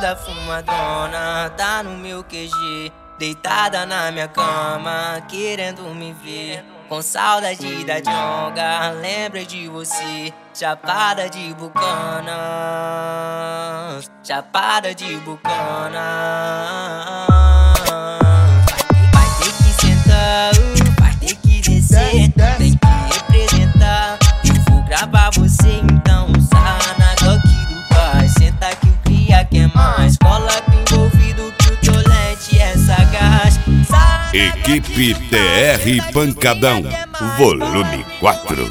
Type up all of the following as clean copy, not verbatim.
Toda fumadona, tá no meu QG, deitada na minha cama, querendo me ver. Com saudade da jonga, lembra de você. Chapada de bucanas, chapada de bucanas. Vai ter que sentar, vai ter que descer, tem que representar. Eu vou gravar você, então sana aqui do pai. Senta que o cria quer mais, cola com envolvido que o tolete é sagaz. Equipe TR Pancadão, volume 4.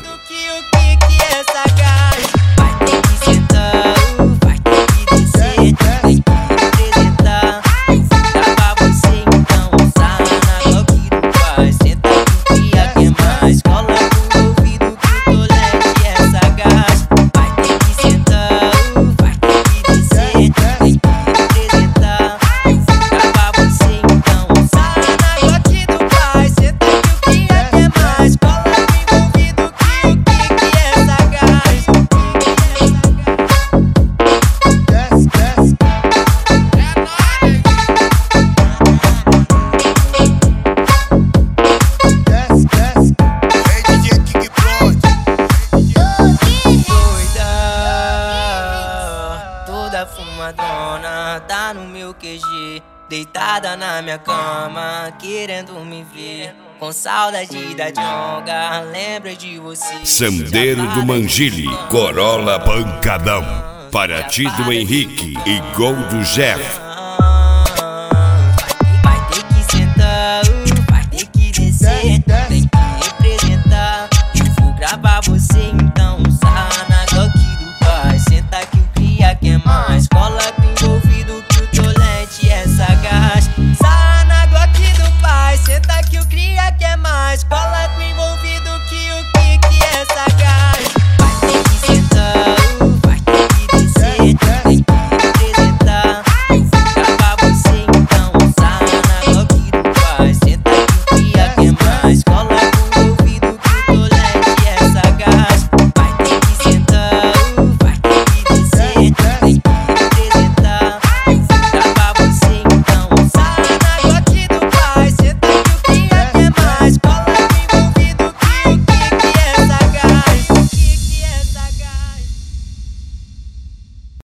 Fumadona, tá no meu QG, deitada na minha cama, querendo me ver. Com saudade da jonga, lembra de você. Sandeiro do Mangili, Corolla Pancadão, Paraty do Henrique e Gol do Jeff.